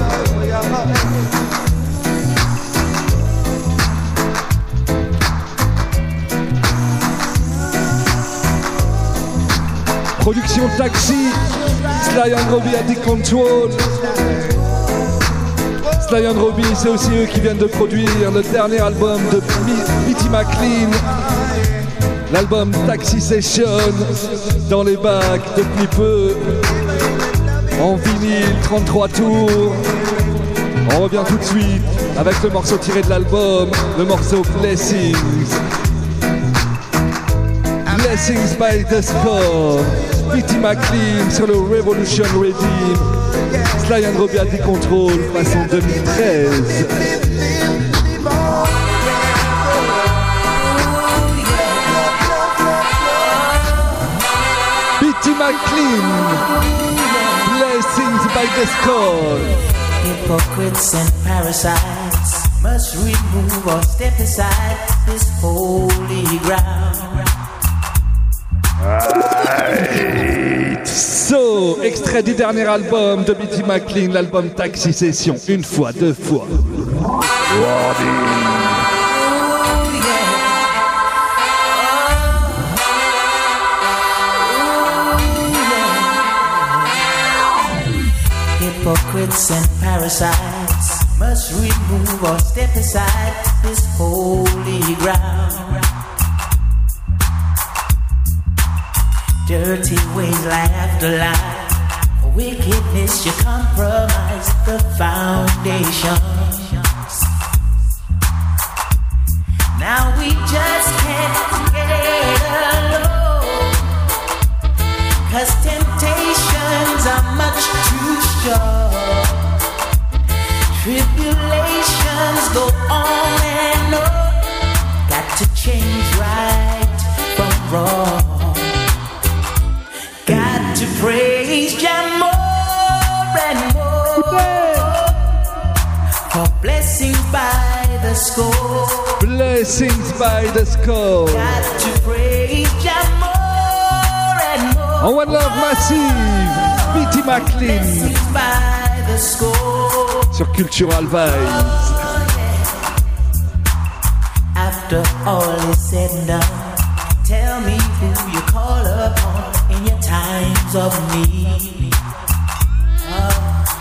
Production Taxi. Sly and Robbie Addict Control. Sly and Robbie, c'est aussi eux qui viennent de produire le dernier album de Bitty McLean. L'album Taxi Session dans les bacs depuis peu. En vinyle, 33 tours. On revient tout de suite avec le morceau tiré de l'album, le morceau Blessings. Blessings by the Score. Bitty McLean sur le Revolution Redeem. Sly and Robbie Addict Control façon 2013. Bitty McLean. Blessings by the Score. Hypocrites and parasites must remove or step aside this holy ground. So, extrait du dernier album de Bitty McLean, l'album Taxi Session, une fois, deux fois. Hypocrites and parasites must remove or step aside this holy ground. Dirty ways lie after lie. For wickedness you compromise the foundations. Now we just can't get alone, 'cause temptations are much too strong. Tribulations go on and on. Got to change right from wrong. Got to praise Jah more and more for blessings by the score. Blessings by the Score. Got to praise Jah more and more. En One Love Massive, Bitty McLean Blessings by the score. sur Cultural Vibes. After all is said and done, tell me who you call upon in your times of need. Oh,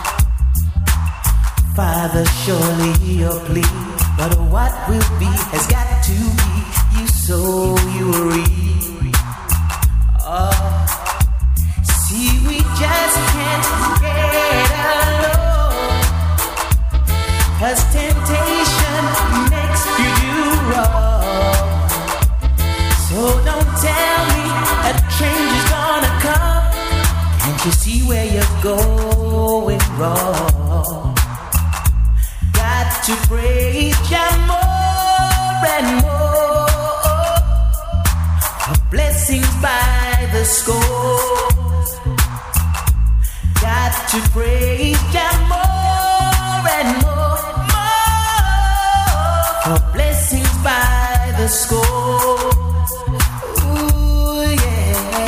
Father, surely you'll plead, but what will be has got to be. You sow, you will reap. Oh, see, we just can't get alone, 'cause temptation makes you do wrong. So don't tell me a change is gonna come. Can't you see where you're going wrong? Got to praise Jah more and more for blessings by the score. Got to praise Jah more and the score. Ooh, yeah.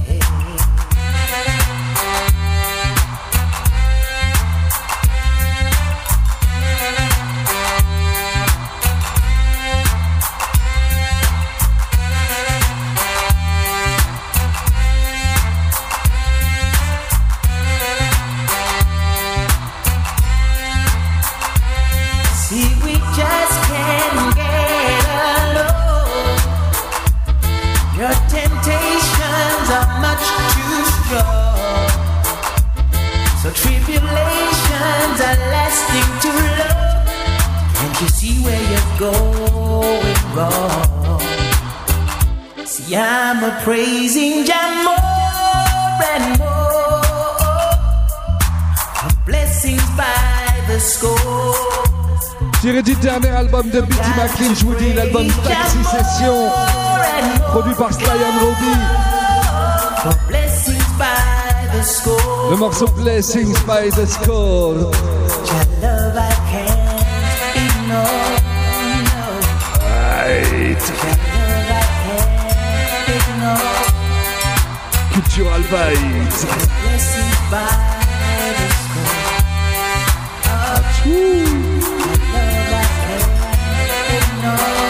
Tribulations are lasting too long. Can't you see where you're going wrong? See, I'm a praising Jah more and more for blessings by the score. Tiré du dernier album de B.T. McLean, je vous dis, l'album Taxi Session, produit par Sly and Robbie. For blessings by the score. Le morceau Blessings by the Score. Your love I can't ignore. No. Right. Your love I can't ignore. Cultural Vibes. Blessings by the score. Oh, your love I can't ignore.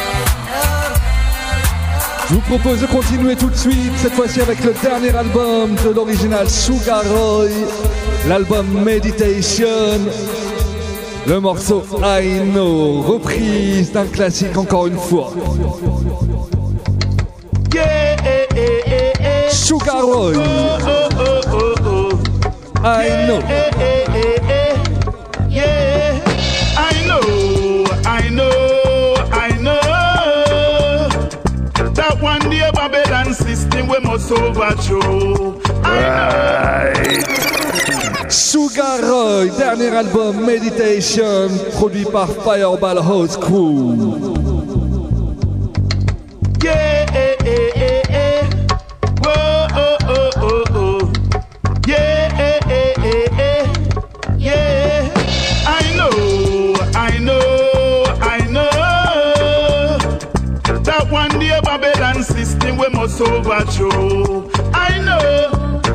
Je vous propose de continuer tout de suite, cette fois-ci avec le dernier album de l'original Sugar Roy, l'album Meditation, le morceau I Know, reprise d'un classique encore une fois. Sugar Roy, I Know. One day Babylon system we must overthrow. Right. Sugar Roy, dernier album Meditation, produit par Fireball House Crew. Yeah, whoa, oh, oh, oh, oh. Yeah, yeah. I know. That one day Babylon system we must overthrow. I know.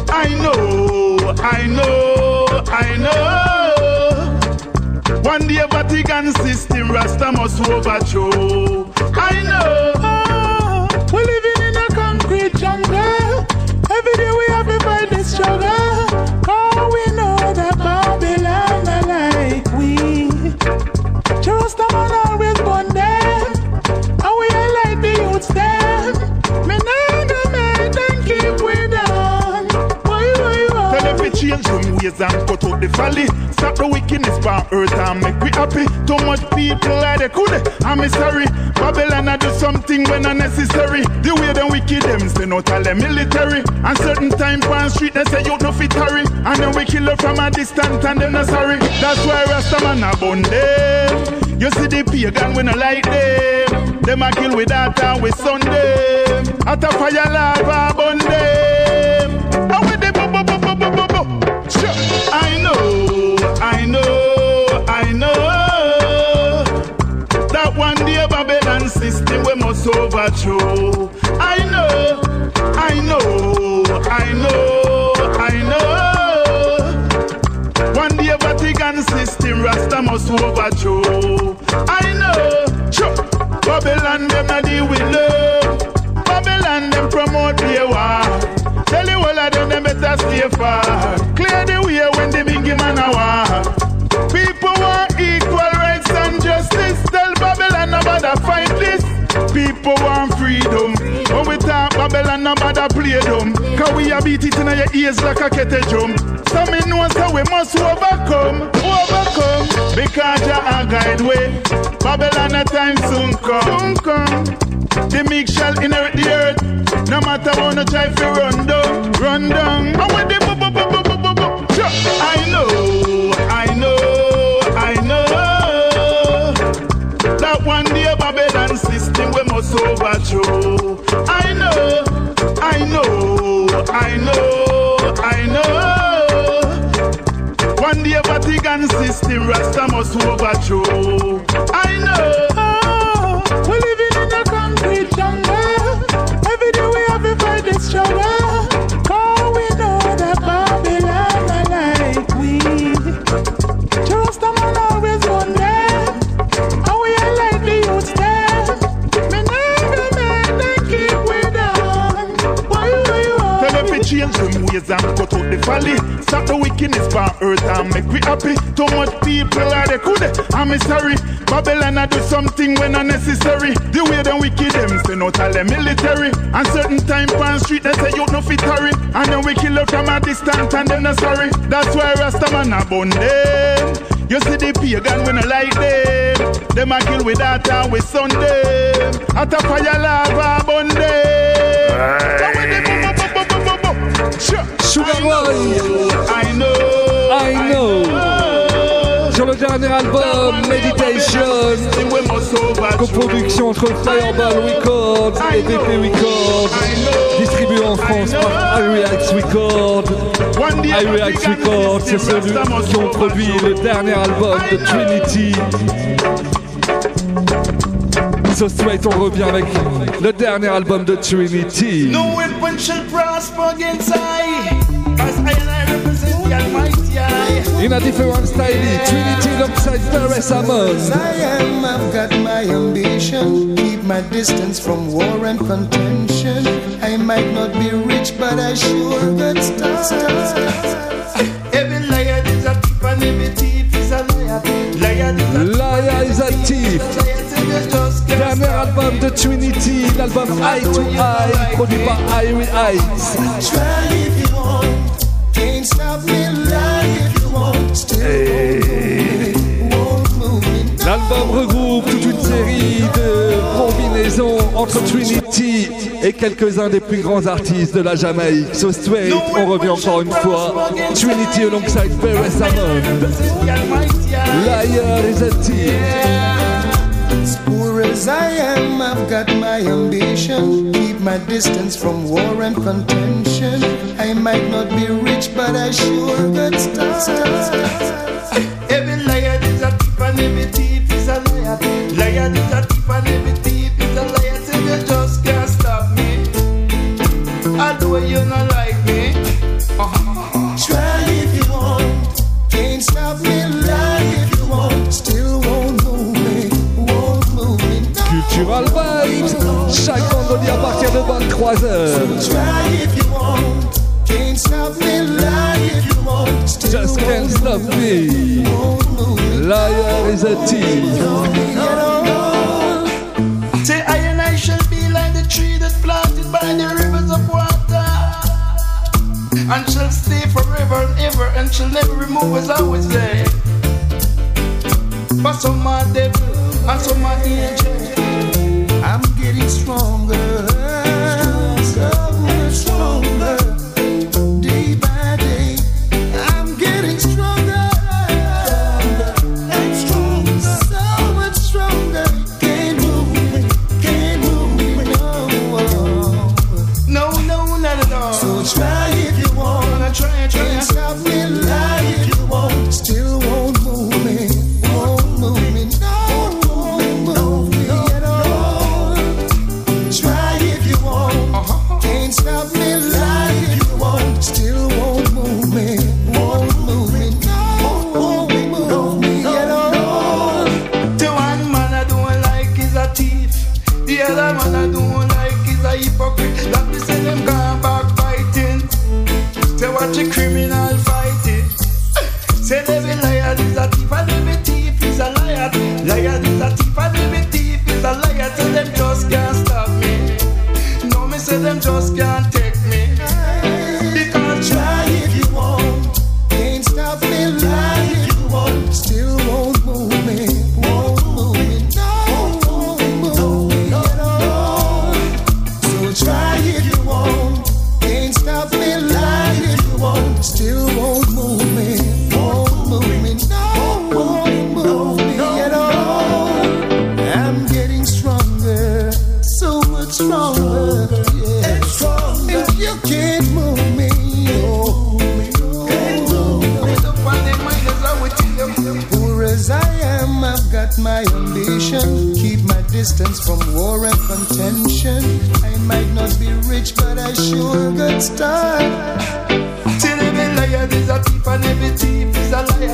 One day Vatican system Rasta must overthrow. I know. We're living in a concrete jungle. Every day we have to fight the struggle. Oh, we know that Babylon are like we. Jerusalem always born them. And we are like the youths them. Me nah no man then keep we down. Why? Tell them to change them ways and cut out the folly. Stop the wickedness for earth and make we happy. Too much people like they could. I'm sorry. Babylon I do something when unnecessary. The way them wicked them send out all the military. And certain time on street they say you no fit hurry. And then we kill her from a distance and them not sorry. That's why Rastaman a bun them. You see the pagan we no like them. Them a kill with that and with Sunday. At a fire lava bun them. And with the bo. Sure. I know. That one day Babylon system we must overthrow. I know. One day Vatican system Rasta must overthrow. I know. Sure. Babylon them not deal with love. Babylon them promote their war. Tell you all of them better stay far. Clear the way when the big man a war. People want equal rights and justice. Tell Babylon nobody fight this. People want freedom. When we talk Babylon nobody play them. Cause we a beat it in your ears like a kettle drum. So me know so we must overcome. Because Jah a guide way. Babylon a time soon come. The meek shall inherit the earth. No matter how no try to run down. And when the I know. That one day Babylon system we must overthrow. I know. One day Vatican system Rasta must overthrow. I know. We're living in a Rasta man always one there. How we like the youths there. Me never make them keep we down. Why you are? Tell them to change them ways and cut out the folly. Stop the wickedness for earth and make we happy. Too much people are they could. I'm sorry. Babylon I do something when unnecessary. The way them wicked them say not all them military. And certain time on street they say you no fit hurry. And then we kill up from a distance and them not sorry. That's why Rastaman a bun them. You see the pagan when I like them. Them a kill with that and with son them. At a fire lava bun them. Sugar Boy. I know. Sur le dernier album, Meditation, coproduction entre Fireball Records et BP Records, distribué en France par iReact Records. iReact Records, c'est ceux qui ont produit le dernier album de Trinity. So Straight, on revient avec le dernier album de Trinity. No weapon shall prosper against I, as I represent the Almighty I. In a different style, Trinity alongside Ferris Hammond. I've got my ambition, keep my distance from war and contention. I might not be rich, but I sure got stars. Every liar is a thief and every thief is a liar. Liar is a thief. Dernier album de Trinity, l'album Eye to Eye, produit par iReact. Try if you want, can't stop me. Lie if you want, still won't move me. L'album regroupe toute une série de combinaisons entre Trinity et quelques-uns des plus grands artistes de la Jamaïque. So Straight, on revient encore une fois. Trinity alongside Ferris Hammond. Liar is a thief. As poor as I am, I've got my ambition. Keep my distance from war and contention. I might not be rich, but I sure got stars. Every liar is a thief and every thief is a liar. Liar is a thief and every thief is a liar. So you just can't stop me. Although you not like me. Try if you want, can't stop me. Lie if you want, still won't move me. Cultural Vibes, chaque vendredi à partir de 23h. Just can't stop me. Liar is a thief. Say I and I shall be like the tree that's planted by the rivers of water, and shall stay forever and ever, and shall never remove, as I always say. But some are devil and some are angel. I'm getting stronger, so much stronger. Day by day, I'm getting stronger and stronger, so much stronger. Can't move me, no, not at all. So try if you want, try. Can't stop me, lie if you want, still won't move me, no. Stop me, lie if you want, still won't move me, no, won't move me at all. The one man I don't like is a thief, the other man I don't like is a hypocrite. That me say them gone back fighting, say watch a criminal fighting. Say every liar is a thief and every thief is a liar. Liar is a thief and every thief is a liar. Tell them just can't stop me. No, me say them just can't take me. Because try if you want, can't stop me. Lie if you want, still won't move me, no, won't move me at all. So try if you want, can't stop me. Lie if you want, still won't move me, no, won't move me at all. I'm getting stronger, so much stronger. And you can't move me, Poor as I am, I've got my ambition. Keep my distance from war and contention. I might not be rich, but I sure got style. Till every liar is a thief and every thief is a liar.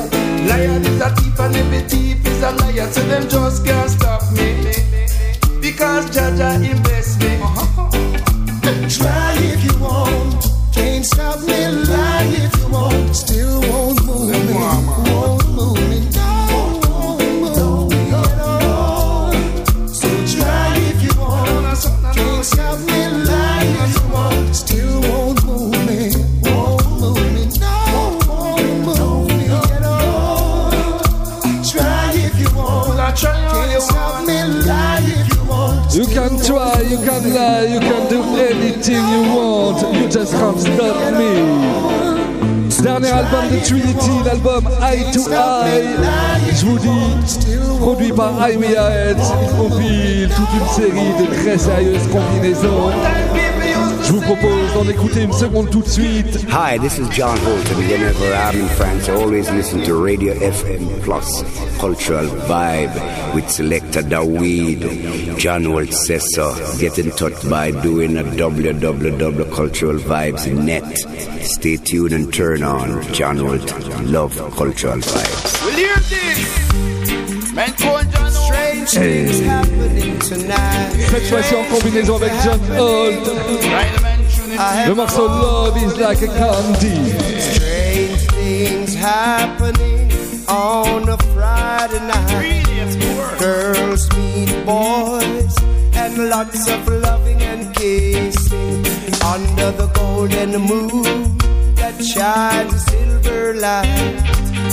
Lion is a thief and every thief is a liar. So them just can't stop me, because Jaja invest me. Try if you want, can't stop me. Lie if you want, still won't move me. Won't move me. No, at all. So try if you want, can't stop me. Lie if you want, still won't move me. Won't move me. No, won't move me at all. Try if you want, can't stop me. Lie if you want. You can try, you can lie, you can do anything you want, you just can't stop me. Dernier album de Trinity, l'album Eye to Eye. Je vous dis, produit par IWS, il compile toute une série de très sérieuses combinaisons. Je vous propose d'en écouter une seconde tout de suite. Hi, this is John Holt, and whenever I'm in France, I always listen to Radio FM Plus, Cultural Vibe, with Selector Daweed. John Holt says so. Get in touch by doing a www.culturalvibes.net. Stay tuned and turn on. John Holt, love Cultural Vibes. We'll hear this. Man called John Holt. Strange things happening tonight. Cette fois-ci en combinaison avec John Holt. Le morceau Love is like a candy. Strange things happening on a Friday night. Girls meet boys and lots of loving and kissing under the golden moon that shines silver light.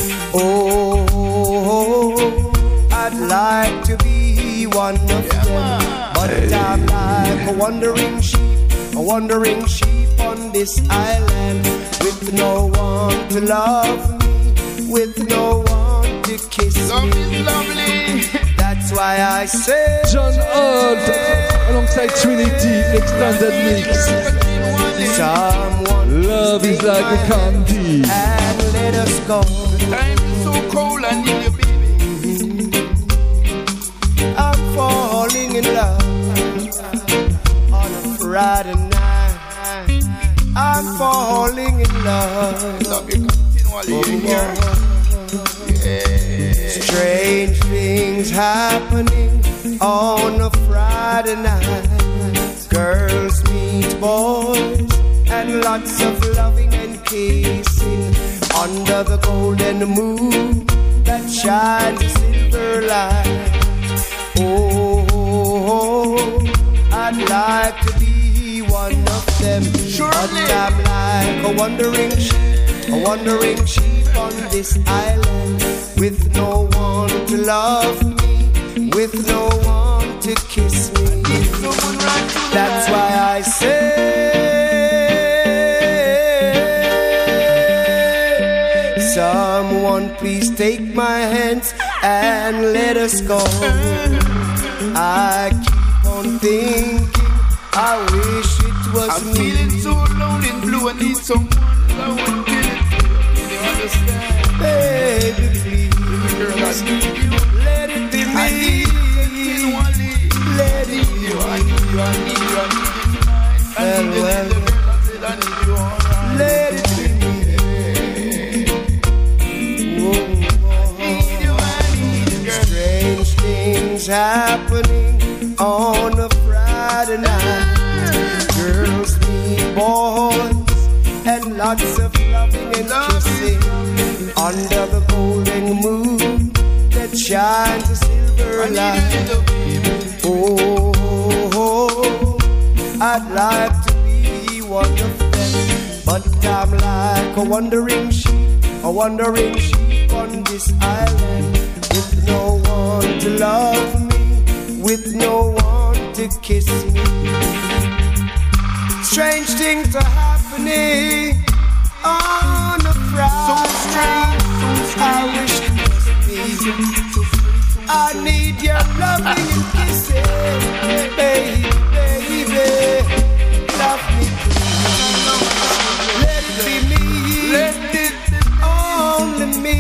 Oh, I'd like to be one of them, but I'm like a wandering sheep on this island, with no one to love me, with no one to kiss me. Lovely. That's why I say John Holt alongside Trinity extended mix. Someone Love is like a candy. And let us go. The time is so cold, I need you, baby. I'm falling in love on a Friday night. I'm falling in love. Love you continually in here. Yeah. Strange things happening on a Friday night. Girls meet boys and lots of loving and kissing under the golden moon that shines a silver light. Oh, I'd like to be one of them. Surely. But I'm like a wandering sheep on this island, with no one to love me, with no one to kiss me. That's why I say, someone please take my hands and let us go. I keep on thinking, I wish it was I'm me. I'm feeling so lonely and blue, I need someone I would get it. You understand? Baby, please, let it be me. Let it be me. I need you. Well, let it be me. Strange things happening on a Friday night. Girls meet boys and lots of loving and kissing under the golden moon that shines a silver light. Oh, I'd like to be one of them, but I'm like a wandering sheep on this island, with no one to love me, with no one to kiss me. Strange things are happening on a Friday. So strange. I wish it was me. I need your loving and kissing, baby, love me please. Let it be me, let it only me,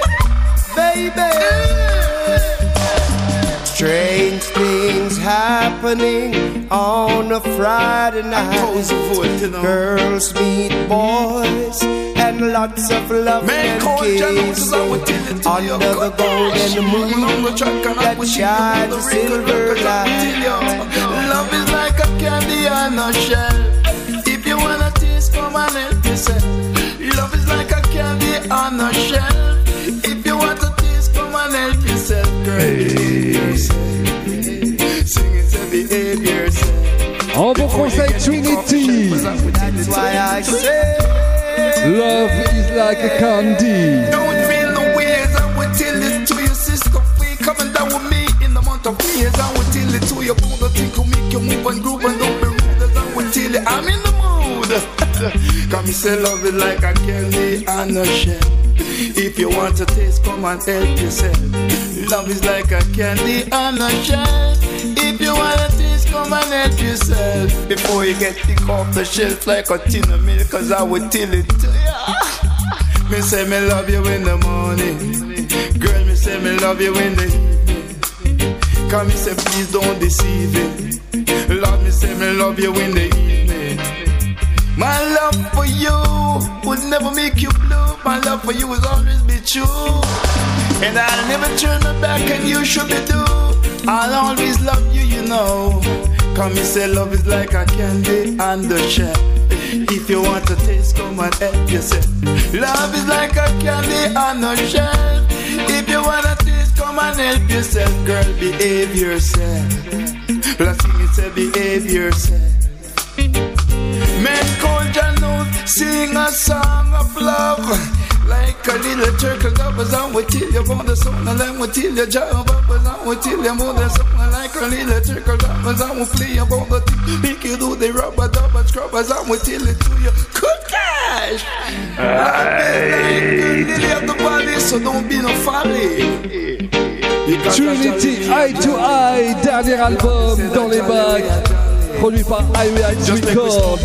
baby. Strange things happen happening on a Friday night. Girls meet boys and lots of love and kisses under the golden moon that shines silver light. Love is like a candy on a shell. If you wanna taste, come and help yourself. Love is like a candy on a shell. If you want to taste, come and help yourself, girl. Hey. Sing it and behave yourself. En bon conseil, Trinity. That's why I say love is like a candy. Don't feel no ways, I will tell it to your sister. Free coming down with me in the month of years. I will tell it to your brother. Think will make you move and groove and don't be rude. As I will tell you, I'm in the mood. Come me say love is like a candy on a shell. If you want to taste, come and help yourself. Love is like a candy on a shelf. If you want to taste, come and help yourself. Before you get picked off the shelf like a tin of milk, cause I will tell it to ya. Me say me love you in the morning. Girl, me say me love you in the evening. Come me say please don't deceive it. Love me say me love you in the evening. My love for you would never make you blue. My love for you will always be true. And I'll never turn my back and you should be do. I'll always love you, you know. Come me say love is like a candy on the shelf. If you want to taste, come and help yourself. Love is like a candy on the shelf. If you want to taste, come and help yourself. Girl, behave yourself. Plus me say behave yourself. Men call Janos, sing a song of love. Like a little turtle lovers, I will tell you about the song. And I will tell you job uppers, I will tell you about the song. Like a little turtle lovers, I will play about the thing. Make you do the rubber dubber scrubbers, I will tell it to you. Good cash! Like lily of the valley, so don't be no folly. Trinity, Eye to Eye, dernier album dans les bacs. Produit par Highway Heights Records.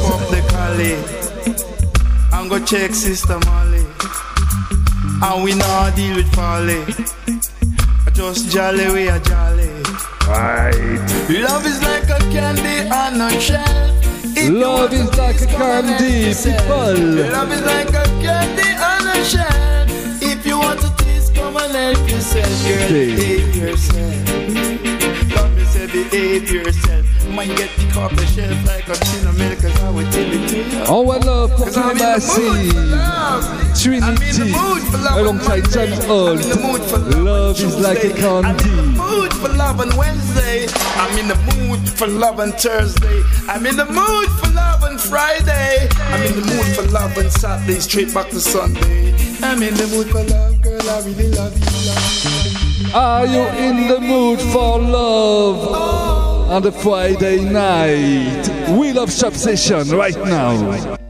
I'm gonna check Sister Molly. And we not deal with folly. Just jolly, we are jolly. Right. Love is like a candy on a shelf. Love is like a candy, people. Love is like a candy on a shelf. If you want to taste, come and help yourself. Girl, behave yourself. Love me say behave yourself. Might get picked off the shelf like a tin of milk, cause I would tell it to you. En one love pour tous les massifs. Trinity, alongside James Holt. Love is like a candy. I'm in the mood for love on Wednesday. I'm in the mood for love on Thursday. I'm in the mood for love on Friday. I'm in the mood for love on Saturday, straight back to Sunday. I'm in the mood for love, girl, I really love you. Are you in the mood for love? On the Friday night, We Love Shop session right now.